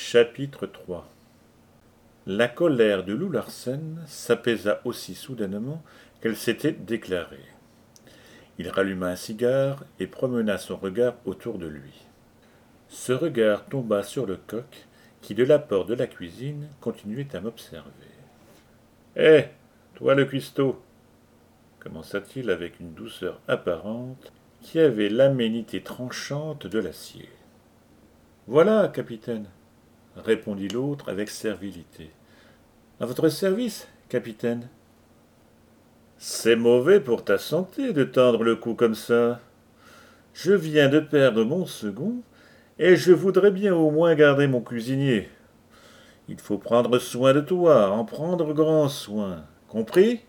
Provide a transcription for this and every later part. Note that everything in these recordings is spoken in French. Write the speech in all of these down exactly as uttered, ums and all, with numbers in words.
Chapitre trois. La colère de Lou Larsen s'apaisa aussi soudainement qu'elle s'était déclarée. Il ralluma un cigare et promena son regard autour de lui. Ce regard tomba sur le coq, qui de la porte de la cuisine continuait à m'observer. « Hé, toi le cuistot !» commença-t-il avec une douceur apparente qui avait l'aménité tranchante de l'acier. « Voilà, capitaine, répondit l'autre avec servilité. À votre service, capitaine. C'est mauvais pour ta santé de tendre le cou comme ça. Je viens de perdre mon second, et je voudrais bien au moins garder mon cuisinier. Il faut prendre soin de toi, en prendre grand soin. Compris?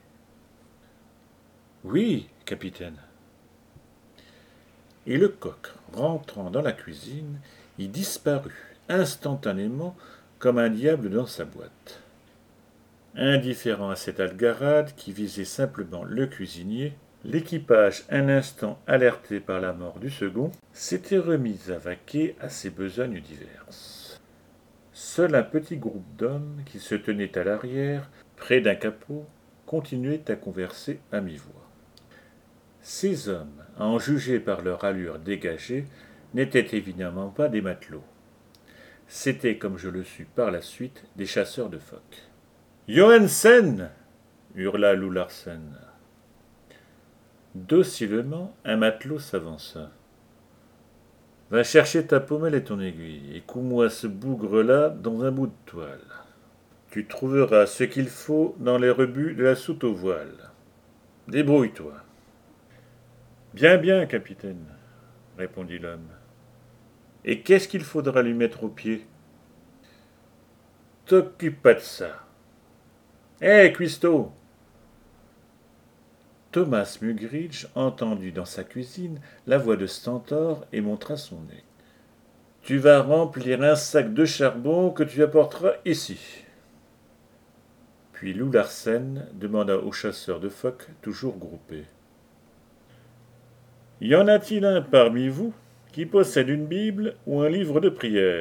Oui, capitaine. Et le coq, rentrant dans la cuisine, y disparut instantanément comme un diable dans sa boîte. Indifférent à cette algarade qui visait simplement le cuisinier, l'équipage, un instant alerté par la mort du second, s'était remis à vaquer à ses besognes diverses. Seul un petit groupe d'hommes qui se tenaient à l'arrière, près d'un capot, continuait à converser à mi-voix. Ces hommes, à en juger par leur allure dégagée, n'étaient évidemment pas des matelots. C'étaient, comme je le sus par la suite, des chasseurs de phoques. « Johansen !» hurla Lou Larsen. Docilement, un matelot s'avança. « Va chercher ta pommelle et ton aiguille, et couds-moi ce bougre-là dans un bout de toile. Tu trouveras ce qu'il faut dans les rebuts de la soute aux voiles. Débrouille-toi. » « Bien, bien, capitaine, » répondit l'homme. « Et qu'est-ce qu'il faudra lui mettre aux pieds ?»« T'occupe pas de ça. Hé, cuistot !» Thomas Mugridge entendit dans sa cuisine la voix de Stentor et montra son nez. « Tu vas remplir un sac de charbon que tu apporteras ici. » Puis Lou Larsen demanda aux chasseurs de phoques toujours groupés. « Y en a-t-il un parmi vous qui possède une Bible ou un livre de prière ?»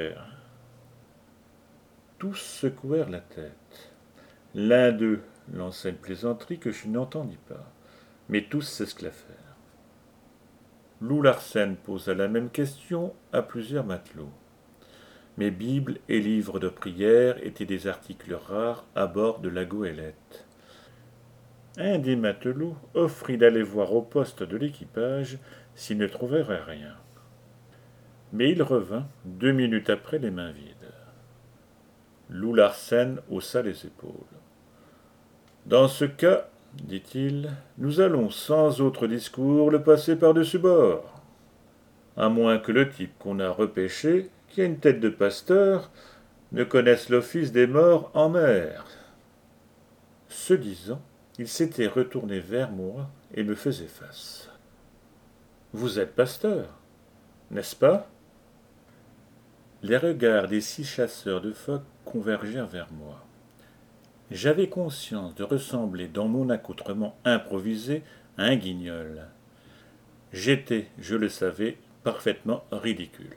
Tous secouèrent la tête. L'un d'eux lança une plaisanterie que je n'entendis pas, mais tous s'esclaffèrent. Lou Larsen posa la même question à plusieurs matelots. Mais Bible et livres de prière étaient des articles rares à bord de la goélette. Un des matelots offrit d'aller voir au poste de l'équipage s'il ne trouvait rien. Mais il revint deux minutes après les mains vides. Lou Larsen haussa les épaules. « Dans ce cas, dit-il, nous allons sans autre discours le passer par-dessus bord. À moins que le type qu'on a repêché, qui a une tête de pasteur, ne connaisse l'office des morts en mer. » Ce disant, il s'était retourné vers moi et me faisait face. « Vous êtes pasteur, n'est-ce pas ?» Les regards des six chasseurs de phoques convergèrent vers moi. J'avais conscience de ressembler dans mon accoutrement improvisé à un guignol. J'étais, je le savais, parfaitement ridicule.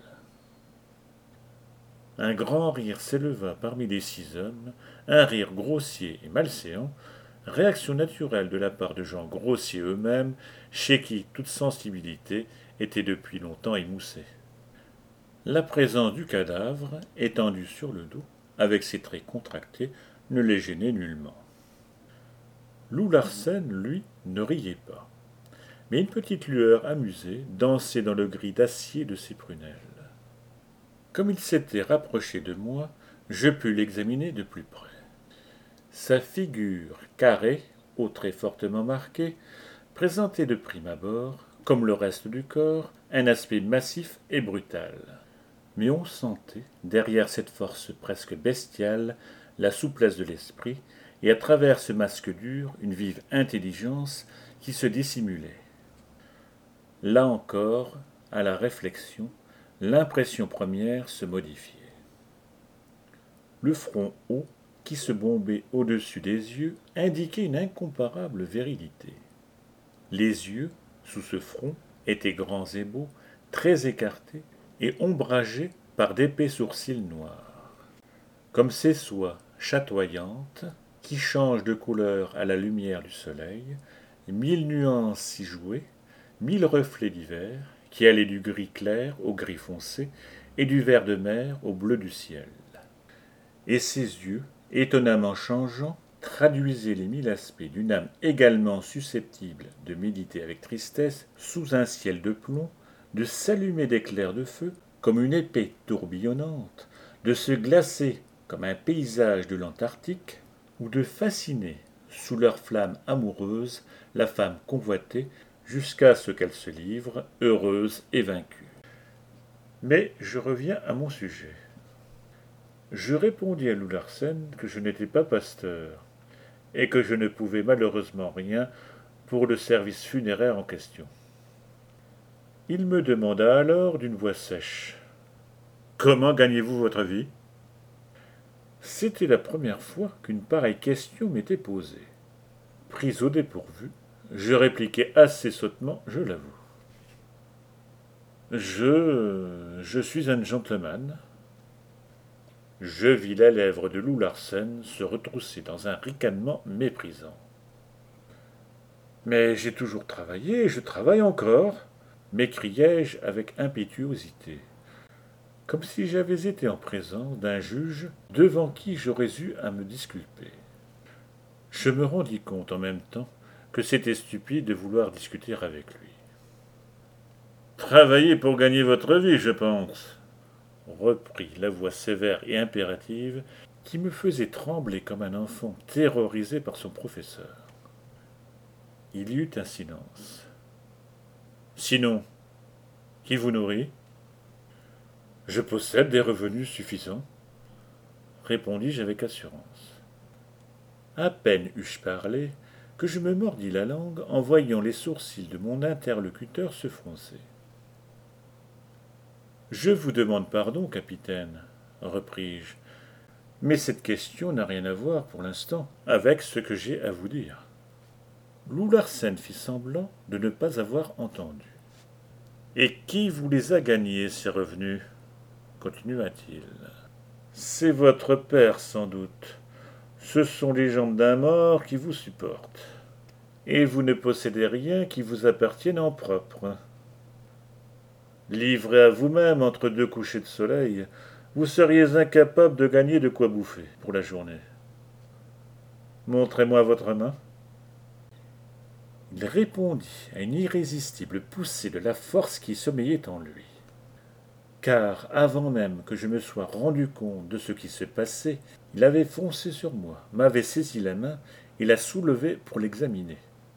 Un grand rire s'éleva parmi les six hommes, un rire grossier et malséant, réaction naturelle de la part de gens grossiers eux-mêmes, chez qui toute sensibilité était depuis longtemps émoussée. La présence du cadavre, étendu sur le dos, avec ses traits contractés, ne les gênait nullement. Lou Larsen, lui, ne riait pas, mais une petite lueur amusée dansait dans le gris d'acier de ses prunelles. Comme il s'était rapproché de moi, je pus l'examiner de plus près. Sa figure carrée, aux traits fortement marqués, présentait de prime abord, comme le reste du corps, un aspect massif et brutal. Mais on sentait, derrière cette force presque bestiale, la souplesse de l'esprit, et à travers ce masque dur, une vive intelligence qui se dissimulait. Là encore, à la réflexion, l'impression première se modifiait. Le front haut, qui se bombait au-dessus des yeux, indiquait une incomparable virilité. Les yeux, sous ce front, étaient grands et beaux, très écartés, et ombragés par d'épais sourcils noirs. comme ces soies chatoyantes qui changent de couleur à la lumière du soleil, mille nuances si jouées, mille reflets divers, qui allaient du gris clair au gris foncé et du vert de mer au bleu du ciel. Et ses yeux, étonnamment changeants, traduisaient les mille aspects d'une âme également susceptible de méditer avec tristesse sous un ciel de plomb, de s'allumer d'éclairs de feu comme une épée tourbillonnante, de se glacer comme un paysage de l'Antarctique, ou de fasciner, sous leur flamme amoureuse, la femme convoitée, jusqu'à ce qu'elle se livre, heureuse et vaincue. Mais je reviens à mon sujet. Je répondis à Lou Larsen que je n'étais pas pasteur, et que je ne pouvais malheureusement rien pour le service funéraire en question. Il me demanda alors d'une voix sèche: « Comment gagnez-vous votre vie ?» C'était la première fois qu'une pareille question m'était posée. Pris au dépourvu, je répliquai assez sottement, je l'avoue. Je. je suis un gentleman. Je vis la lèvre de Lou Larsen se retrousser dans un ricanement méprisant. Mais j'ai toujours travaillé, et je travaille encore, m'écriai-je avec impétuosité, comme si j'avais été en présence d'un juge devant qui j'aurais eu à me disculper. Je me rendis compte en même temps que c'était stupide de vouloir discuter avec lui. « Travaillez pour gagner votre vie, je pense, » reprit la voix sévère et impérative qui me faisait trembler comme un enfant terrorisé par son professeur. Il y eut un silence. « Sinon, qui vous nourrit ?»« Je possède des revenus suffisants, » répondis-je avec assurance. À peine eus-je parlé que je me mordis la langue en voyant les sourcils de mon interlocuteur se froncer. « Je vous demande pardon, capitaine, repris-je, mais cette question n'a rien à voir pour l'instant avec ce que j'ai à vous dire. » Lou Larsen fit semblant de ne pas avoir entendu. « Et qui vous les a gagnés, ces revenus ?» continua-t-il. « C'est votre père, sans doute. Ce sont les jambes d'un mort qui vous supportent. Et vous ne possédez rien qui vous appartienne en propre. Livré à vous-même entre deux couchers de soleil, vous seriez incapable de gagner de quoi bouffer pour la journée. Montrez-moi votre main. » Il répondit à une irrésistible poussée de la force qui sommeillait en lui. Car, avant même que je me sois rendu compte de ce qui se passait, il avait foncé sur moi, m'avait saisi la main et la soulevé pour l'examiner.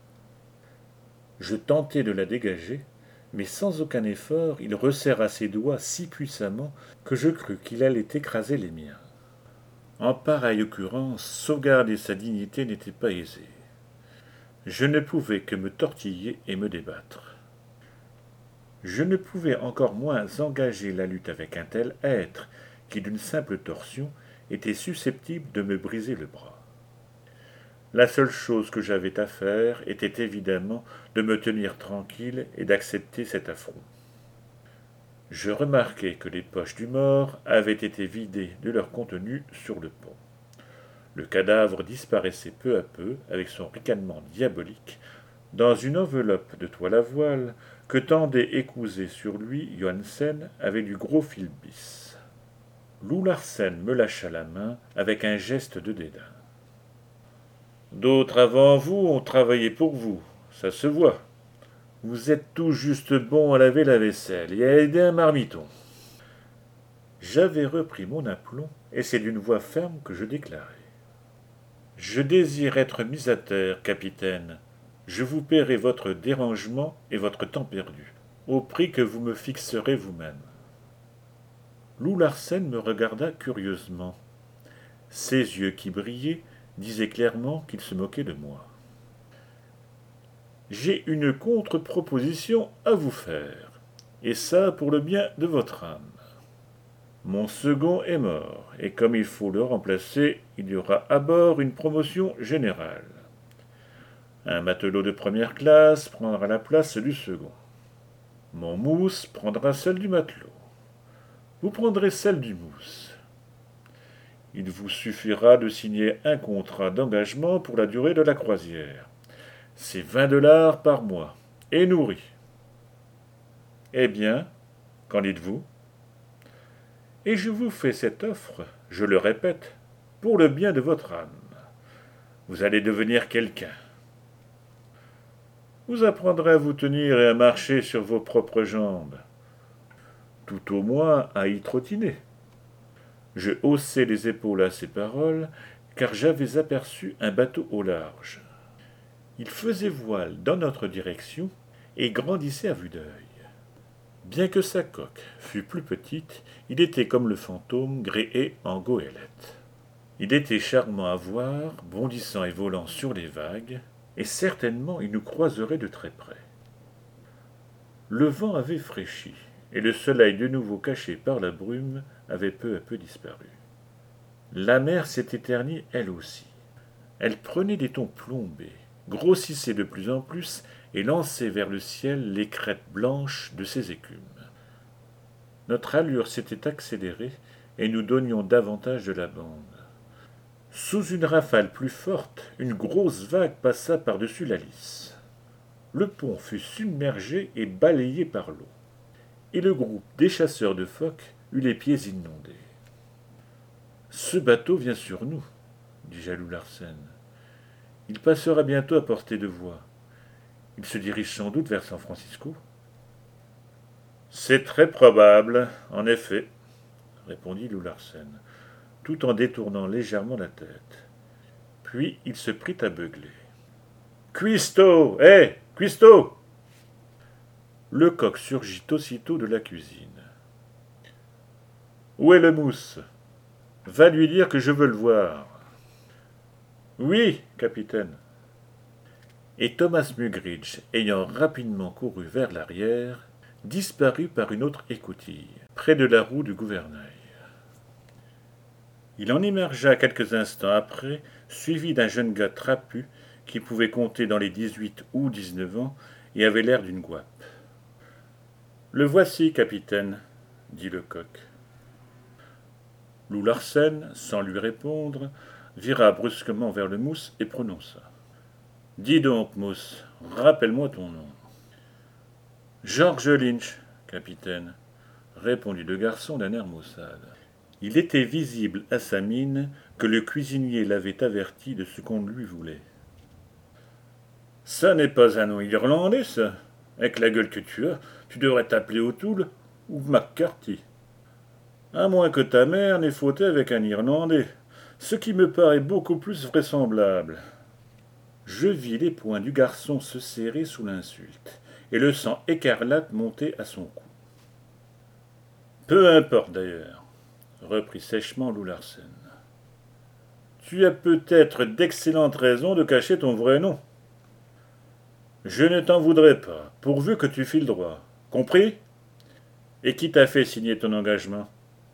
Je tentai de la dégager, mais sans aucun effort, il resserra ses doigts si puissamment que je crus qu'il allait écraser les miens. En pareille occurrence, sauvegarder sa dignité n'était pas aisé. Je ne pouvais que me tortiller et me débattre. Je ne pouvais encore moins engager la lutte avec un tel être qui, d'une simple torsion, était susceptible de me briser le bras. La seule chose que j'avais à faire était évidemment de me tenir tranquille et d'accepter cet affront. Je remarquai que les poches du mort avaient été vidées de leur contenu sur le pont. Le cadavre disparaissait peu à peu, avec son ricanement diabolique, dans une enveloppe de toile à voile que tendait et cousait sur lui Johansen avec du gros fil bis. Lou Larsen me lâcha la main avec un geste de dédain. « D'autres avant vous ont travaillé pour vous, ça se voit. Vous êtes tout juste bon à laver la vaisselle et à aider un marmiton. » J'avais repris mon aplomb, et c'est d'une voix ferme que je déclarai. « Je désire être mis à terre, capitaine. Je vous paierai votre dérangement et votre temps perdu, au prix que vous me fixerez vous-même. » Lou Larsen me regarda curieusement. Ses yeux qui brillaient disaient clairement qu'il se moquait de moi. « J'ai une contre-proposition à vous faire, et ça pour le bien de votre âme. Mon second est mort, et comme il faut le remplacer, il y aura à bord une promotion générale. Un matelot de première classe prendra la place du second. Mon mousse prendra celle du matelot. Vous prendrez celle du mousse. Il vous suffira de signer un contrat d'engagement pour la durée de la croisière. C'est vingt dollars par mois, et nourri. Eh bien, qu'en dites-vous? Et je vous fais cette offre, je le répète, pour le bien de votre âme. Vous allez devenir quelqu'un. Vous apprendrez à vous tenir et à marcher sur vos propres jambes. Tout au moins à y trottiner. Je haussai les épaules à ces paroles, car j'avais aperçu un bateau au large. Il faisait voile dans notre direction et grandissait à vue d'œil. Bien que sa coque fût plus petite, il était comme le fantôme gréé en goélette. Il était charmant à voir, bondissant et volant sur les vagues, et certainement il nous croiserait de très près. Le vent avait fraîchi, et le soleil de nouveau caché par la brume avait peu à peu disparu. La mer s'était ternie elle aussi. Elle prenait des tons plombés, grossissait de plus en plus et lançait vers le ciel les crêtes blanches de ses écumes. Notre allure s'était accélérée et nous donnions davantage de la bande. Sous une rafale plus forte, une grosse vague passa par-dessus la lisse. Le pont fut submergé et balayé par l'eau, et le groupe des chasseurs de phoques eut les pieds inondés. « Ce bateau vient sur nous, » dit Jaloux Larsen. « Il passera bientôt à portée de voix. Il se dirige sans doute vers San Francisco. »« C'est très probable, en effet, » répondit Lou Larsen, tout en détournant légèrement la tête. Puis il se prit à beugler. « Cuistot! Hé, Cuistot !» Le coq surgit aussitôt de la cuisine. « Où est le mousse? Va lui dire que je veux le voir. »« Oui, capitaine. » Et Thomas Mugridge, ayant rapidement couru vers l'arrière, disparut par une autre écoutille, près de la roue du gouvernail. Il en émergea quelques instants après, suivi d'un jeune gars trapu qui pouvait compter dans les dix-huit ou dix-neuf ans et avait l'air d'une gouape. « Le voici, capitaine, » dit le coq. Lou Larsen, sans lui répondre, vira brusquement vers le mousse et prononça. « Dis donc, mousse, rappelle-moi ton nom. »« George Lynch, capitaine, » répondit le garçon d'un air maussade. Il était visible à sa mine que le cuisinier l'avait averti de ce qu'on lui voulait. « Ça n'est pas un nom irlandais, ça. Avec la gueule que tu as, tu devrais t'appeler O'Toole ou McCarthy. À moins que ta mère n'ait fauté avec un Irlandais, ce qui me paraît beaucoup plus vraisemblable. » Je vis les poings du garçon se serrer sous l'insulte, et le sang écarlate monter à son cou. « Peu importe d'ailleurs, » reprit sèchement Lou Larsen. « Tu as peut-être d'excellentes raisons de cacher ton vrai nom. Je ne t'en voudrais pas, pourvu que tu files droit. Compris? Et qui t'a fait signer ton engagement? »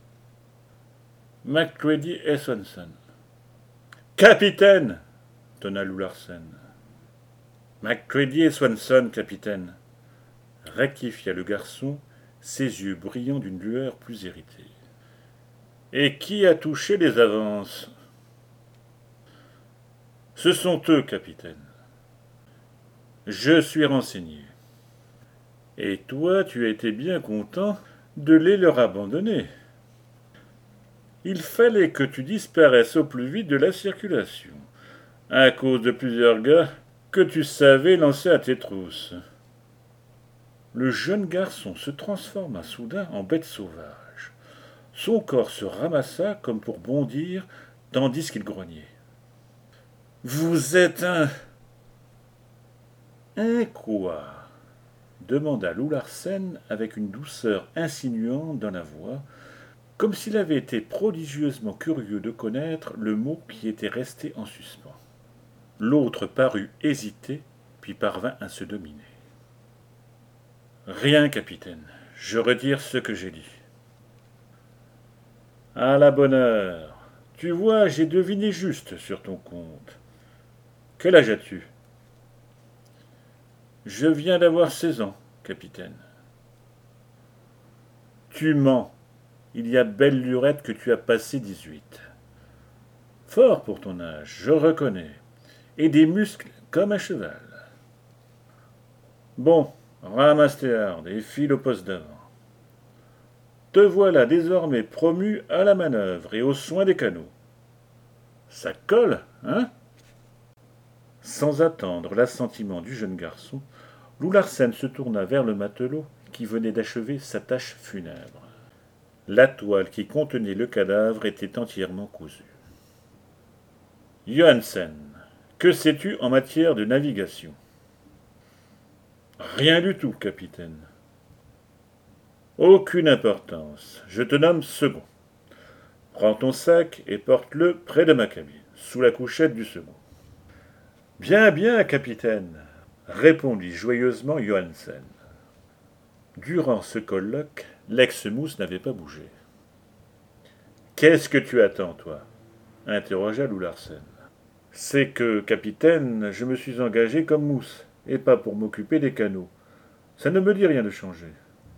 Macready et Swanson. « Capitaine !» tonna Lou Larsen. « Macready et Swanson, capitaine, » rectifia le garçon, ses yeux brillant d'une lueur plus irritée. « Et qui a touché les avances? »« Ce sont eux, capitaine. »« Je suis renseigné. Et toi, tu as été bien content de les leur abandonner. Il fallait que tu disparaisses au plus vite de la circulation, à cause de plusieurs gars que tu savais lancer à tes trousses. » Le jeune garçon se transforma soudain en bête sauvage. Son corps se ramassa comme pour bondir, tandis qu'il grognait. « Vous êtes un... »« Un quoi ?» demanda Lou Larsen avec une douceur insinuante dans la voix, comme s'il avait été prodigieusement curieux de connaître le mot qui était resté en suspens. L'autre parut hésiter, puis parvint à se dominer. « Rien, capitaine. Je retire ce que j'ai dit. »« À la bonne heure. Tu vois, j'ai deviné juste sur ton compte. Quel âge as-tu? »« Je viens d'avoir seize ans, capitaine. »« Tu mens. Il y a belle lurette que tu as passé dix-huit. » Fort pour ton âge, je reconnais, et des muscles comme un cheval. Bon, ramasse tes hardes et file au poste d'avant. Te voilà désormais promu à la manœuvre et aux soins des canots. Ça colle, hein? Sans attendre l'assentiment du jeune garçon, Lou Larsen se tourna vers le matelot qui venait d'achever sa tâche funèbre. La toile qui contenait le cadavre était entièrement cousue. Johansen, que sais-tu en matière de navigation? Rien du tout, capitaine. Aucune importance. Je te nomme second. Prends ton sac et porte-le près de ma cabine, sous la couchette du second. Bien, bien, capitaine, répondit joyeusement Johansen. Durant ce colloque, l'ex-mousse n'avait pas bougé. Qu'est-ce que tu attends, toi? Interrogea Lou Larsen. C'est que, capitaine, je me suis engagé comme mousse, et pas pour m'occuper des canots. Ça ne me dit rien de changer.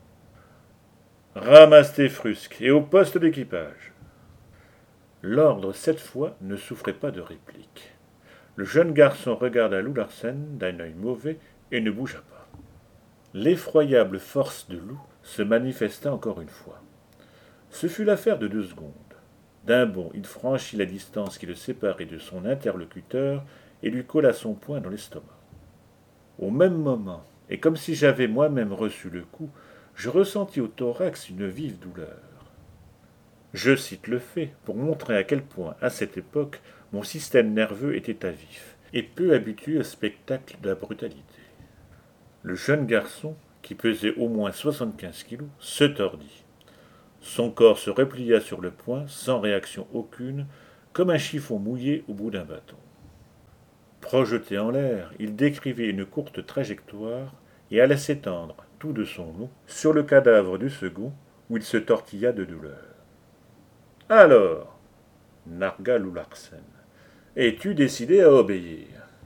Ramasse tes frusques et au poste d'équipage. L'ordre, cette fois, ne souffrait pas de réplique. Le jeune garçon regarda Lou Larsen d'un œil mauvais et ne bougea pas. L'effroyable force de Lou se manifesta encore une fois. Ce fut l'affaire de deux secondes. D'un bond, il franchit la distance qui le séparait de son interlocuteur et lui colla son poing dans l'estomac. Au même moment, et comme si j'avais moi-même reçu le coup, je ressentis au thorax une vive douleur. Je cite le fait pour montrer à quel point, à cette époque, mon système nerveux était à vif et peu habitué au spectacle de la brutalité. Le jeune garçon, qui pesait au moins soixante-quinze kilos, se tordit. Son corps se replia sur le poing, sans réaction aucune, comme un chiffon mouillé au bout d'un bâton. Projeté en l'air, il décrivait une courte trajectoire et alla s'étendre, tout de son long, sur le cadavre du second, où il se tortilla de douleur. « Alors, nargua Lou Larsen, es-tu décidé à obéir ?»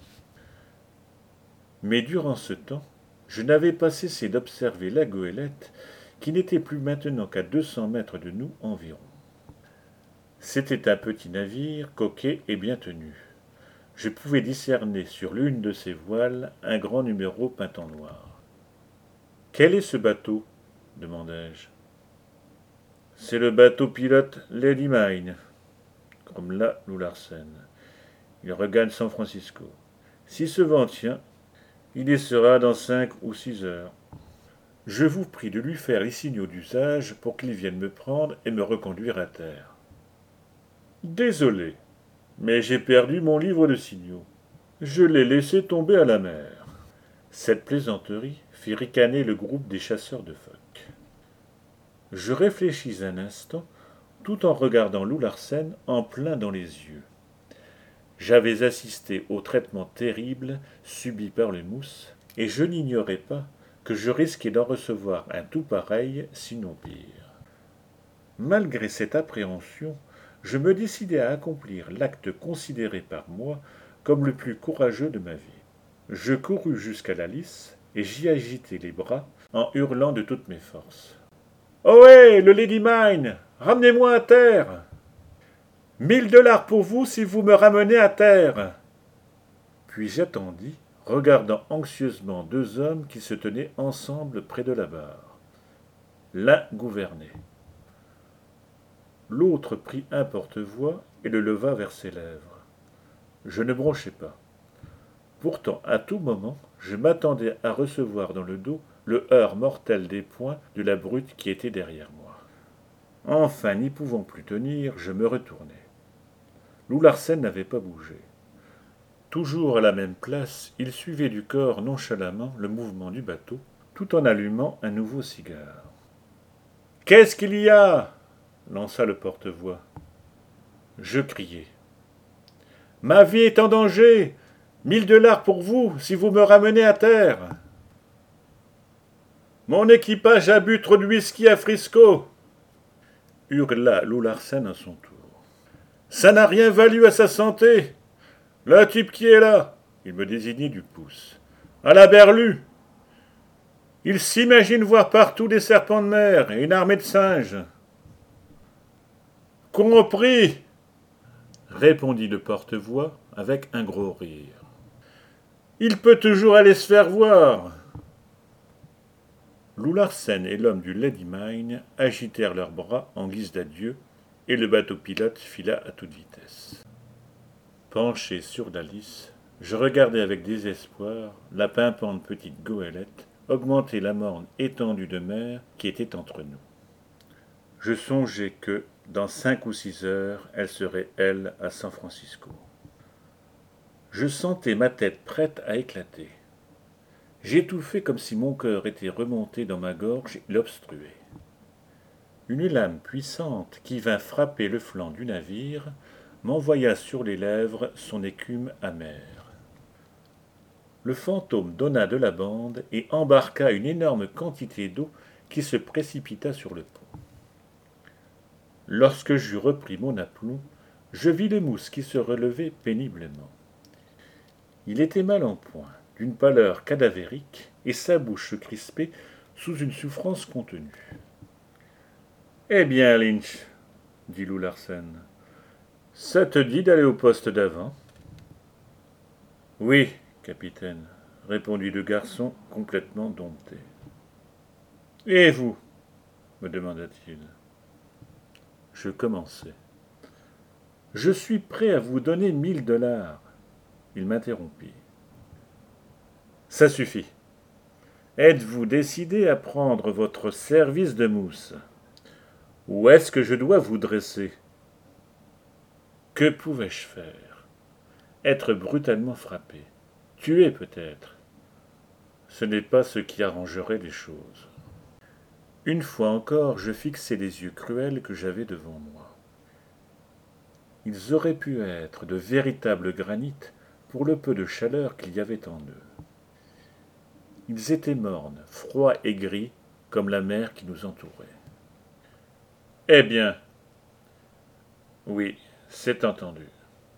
Mais durant ce temps, je n'avais pas cessé d'observer la goélette, qui n'était plus maintenant qu'à deux cents mètres de nous environ. C'était un petit navire, coquet et bien tenu. Je pouvais discerner sur l'une de ses voiles un grand numéro peint en noir. « Quel est ce bateau ?» demandai-je. « C'est le bateau-pilote Lady Mine, » grommela Lou Larsen. « Il regagne San Francisco. Si ce vent tient, il y sera dans cinq ou six heures. Je vous prie de lui faire les signaux d'usage pour qu'il vienne me prendre et me reconduire à terre. »« Désolé, mais j'ai perdu mon livre de signaux. Je l'ai laissé tomber à la mer. » Cette plaisanterie fit ricaner le groupe des chasseurs de phoques. Je réfléchis un instant, tout en regardant Lou Larsen en plein dans les yeux. J'avais assisté au traitement terrible subi par les mousses, et je n'ignorais pas que je risquais d'en recevoir un tout pareil, sinon pire. Malgré cette appréhension, je me décidai à accomplir l'acte considéré par moi comme le plus courageux de ma vie. Je courus jusqu'à la lisse et j'y agitai les bras en hurlant de toutes mes forces. « Ohé, le Lady Mine, ramenez-moi à terre !»« Mille dollars pour vous si vous me ramenez à terre !» Puis j'attendis, regardant anxieusement deux hommes qui se tenaient ensemble près de la barre. L'un gouvernait. L'autre prit un porte-voix et le leva vers ses lèvres. Je ne bronchai pas. Pourtant, à tout moment, je m'attendais à recevoir dans le dos le heurt mortel des poings de la brute qui était derrière moi. Enfin, n'y pouvant plus tenir, je me retournai. Lou Larsen n'avait pas bougé. Toujours à la même place, il suivait du corps nonchalamment le mouvement du bateau, tout en allumant un nouveau cigare. « Qu'est-ce qu'il y a ?» lança le porte-voix. Je criai. « Ma vie est en danger. Mille dollars pour vous, si vous me ramenez à terre. »« Mon équipage a bu trop de whisky à Frisco !» hurla Lou Larsen à son tour. « Ça n'a rien valu à sa santé. Le type qui est là, il me désignait du pouce, à la berlue. Il s'imagine voir partout des serpents de mer et une armée de singes. Compris ! répondit le porte-voix avec un gros rire. Il peut toujours aller se faire voir. Lou Larsen et l'homme du Lady Mine agitèrent leurs bras en guise d'adieu, et le bateau-pilote fila à toute vitesse. Penché sur la lisse, je regardais avec désespoir la pimpante petite goélette augmenter la morne étendue de mer qui était entre nous. Je songeais que, dans cinq ou six heures, elle serait, elle, à San Francisco. Je sentais ma tête prête à éclater. J'étouffais comme si mon cœur était remonté dans ma gorge et l'obstruait. Une lame puissante qui vint frapper le flanc du navire m'envoya sur les lèvres son écume amère. Le fantôme donna de la bande et embarqua une énorme quantité d'eau qui se précipita sur le pont. Lorsque j'eus repris mon aplomb, je vis le mousse qui se relevait péniblement. Il était mal en point, d'une pâleur cadavérique, et sa bouche se crispait sous une souffrance contenue. « Eh bien, Lynch, dit Lou Larsen, ça te dit d'aller au poste d'avant ?»« Oui, capitaine, répondit le garçon complètement dompté. « Et vous ?» me demanda-t-il. Je commençai. « Je suis prêt à vous donner mille dollars. » Il m'interrompit. « Ça suffit. Êtes-vous décidé à prendre votre service de mousse? Où est-ce que je dois vous dresser? » Que pouvais-je faire? Être brutalement frappé. Tué peut-être. Ce n'est pas ce qui arrangerait les choses. Une fois encore, je fixai les yeux cruels que j'avais devant moi. Ils auraient pu être de véritables granites pour le peu de chaleur qu'il y avait en eux. Ils étaient mornes, froids et gris, comme la mer qui nous entourait. « Eh bien, oui, c'est entendu. »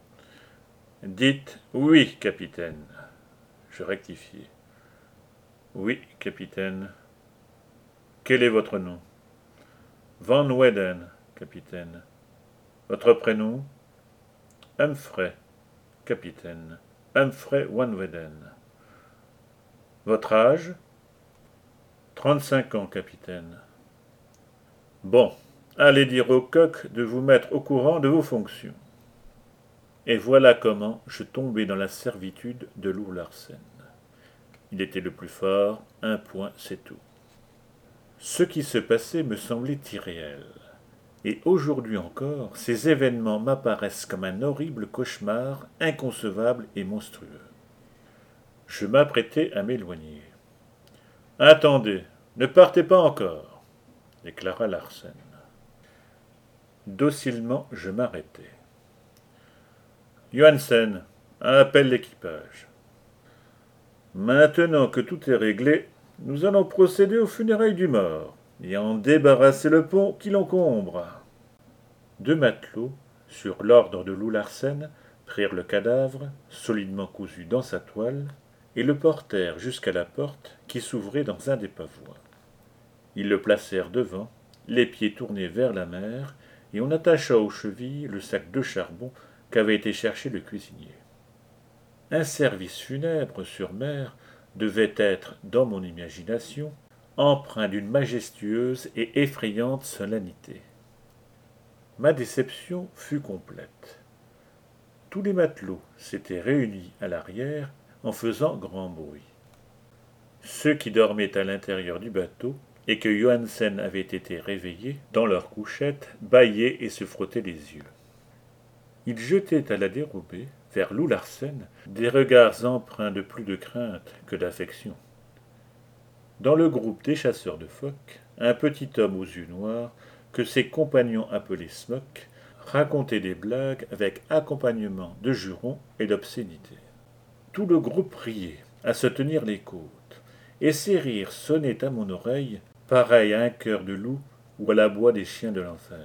« Dites oui, capitaine. » Je rectifiai. « Oui, capitaine. »« Quel est votre nom? »« Van Weyden, capitaine. »« Votre prénom? »« Humphrey, capitaine. Humphrey Van Weyden. »« Votre âge? »« Trente-cinq ans, capitaine. »« Bon, allez dire au coq de vous mettre au courant de vos fonctions. » Et voilà comment je tombai dans la servitude de Lou Larsen. Il était le plus fort, un point, c'est tout. Ce qui se passait me semblait irréel. Et aujourd'hui encore, ces événements m'apparaissent comme un horrible cauchemar, inconcevable et monstrueux. Je m'apprêtais à m'éloigner. « Attendez, ne partez pas encore, » déclara Larsen. Docilement, je m'arrêtai. Johansen, appelle l'équipage. Maintenant que tout est réglé, nous allons procéder aux funérailles du mort et en débarrasser le pont qui l'encombre. Deux matelots, sur l'ordre de Lou Larsen, prirent le cadavre, solidement cousu dans sa toile, et le portèrent jusqu'à la porte qui s'ouvrait dans un des pavois. Ils le placèrent devant, les pieds tournés vers la mer, et on attacha aux chevilles le sac de charbon qu'avait été chercher le cuisinier. Un service funèbre sur mer devait être, dans mon imagination, empreint d'une majestueuse et effrayante solennité. Ma déception fut complète. Tous les matelots s'étaient réunis à l'arrière en faisant grand bruit. Ceux qui dormaient à l'intérieur du bateau et que Johansen avait été réveillés dans leur couchette bâillaient et se frottaient les yeux. Ils jetaient à la dérobée, vers Lou Larsen, des regards empreints de plus de crainte que d'affection. Dans le groupe des chasseurs de phoques, un petit homme aux yeux noirs, que ses compagnons appelaient Smoke, racontait des blagues avec accompagnement de jurons et d'obscénités. Tout le groupe riait, à se tenir les côtes, et ces rires sonnaient à mon oreille, pareils à un cœur de loup ou à l'abois des chiens de l'enfer.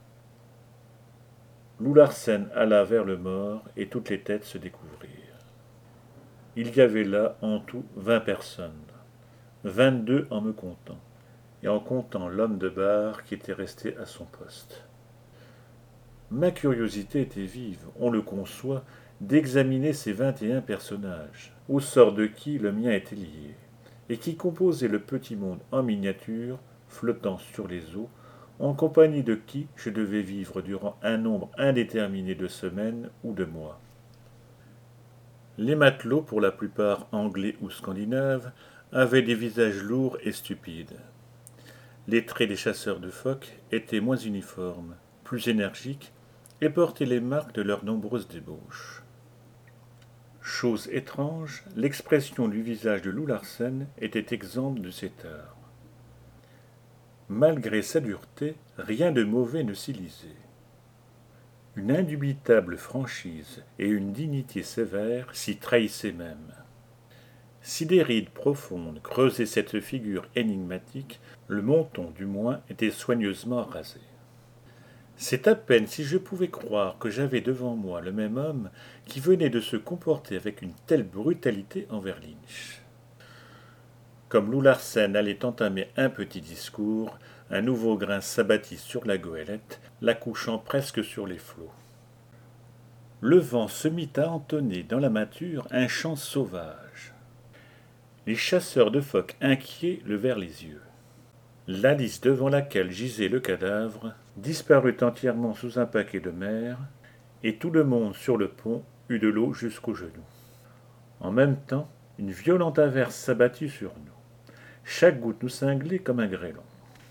Lou Larsen alla vers le mort et toutes les têtes se découvrirent. Il y avait là en tout vingt personnes, vingt-deux en me comptant, et en comptant l'homme de barre qui était resté à son poste. Ma curiosité était vive, on le conçoit, d'examiner ces vingt et un personnages, au sort de qui le mien était lié, et qui composaient le petit monde en miniature, flottant sur les eaux, en compagnie de qui je devais vivre durant un nombre indéterminé de semaines ou de mois. Les matelots, pour la plupart anglais ou scandinaves, avaient des visages lourds et stupides. Les traits des chasseurs de phoques étaient moins uniformes, plus énergiques, et portaient les marques de leurs nombreuses débauches. Chose étrange, l'expression du visage de Lou Larsen était exempte de cet art. Malgré sa dureté, rien de mauvais ne s'y lisait. Une indubitable franchise et une dignité sévère s'y trahissaient même. Si des rides profondes creusaient cette figure énigmatique, le menton du moins était soigneusement rasé. C'est à peine si je pouvais croire que j'avais devant moi le même homme qui venait de se comporter avec une telle brutalité envers Lynch. Comme Lou Larsen allait entamer un petit discours, un nouveau grain s'abattit sur la goélette, la couchant presque sur les flots. Le vent se mit à entonner dans la mâture un chant sauvage. Les chasseurs de phoques inquiets levèrent les yeux. La lisse devant laquelle gisait le cadavre disparut entièrement sous un paquet de mer, et tout le monde sur le pont eut de l'eau jusqu'aux genoux. En même temps, une violente averse s'abattit sur nous. Chaque goutte nous cinglait comme un grêlon.